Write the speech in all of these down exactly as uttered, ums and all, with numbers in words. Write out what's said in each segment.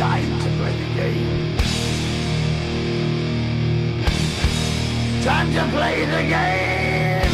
Time to play the game. Time to play the game.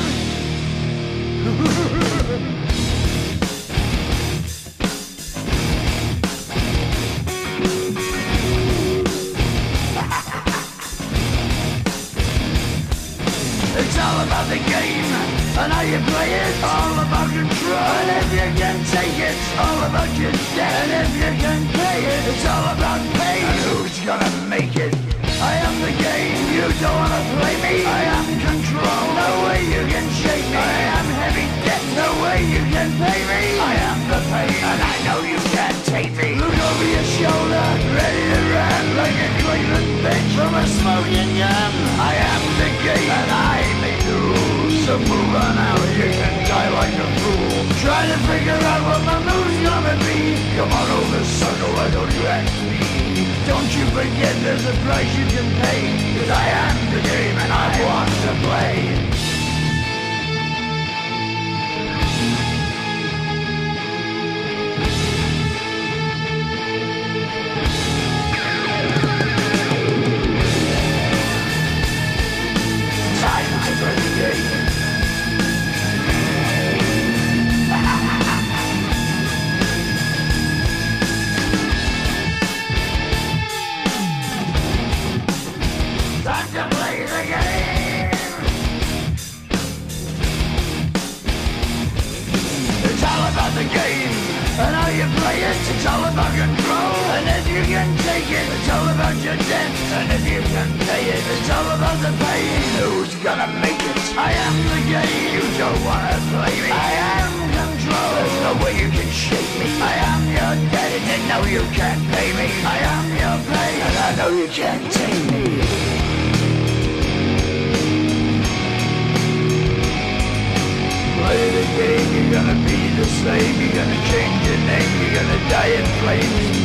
It's all about the game and how you play it. All about control, and if you can take it, it's all about your debt. And if you can pay it, it's all about pain. And who's gonna make it? I am the game, you don't wanna play me. I am control, no way you can shake me. I am heavy debt, no way you can pay me. I am the pain, and I know you can't take me. Look over your shoulder, ready to run like a Cleveland bitch from a smoking gun. I am the game, and I make the rules. So move on out, you can die like a fool. Try to figure out what my move's gonna be. Come on over, sucker, why don't you ask me? Don't you forget there's a price you can pay. Cause I am the game and I want to play. Time to play the game. Time to play the game. It's all about the game and how you play it. It's all about control, and if you can take it, it's all about your debt. And if you can pay it, it's all about the pain. Who's gonna make it? I am the game. You don't wanna play me. I am control. There's no way you can shake me. I am your debt, and you know you can't pay me. I am your pain, and I know you can't take me. Play the game, you're gonna be the same. You're gonna change your name, you're gonna die in flames.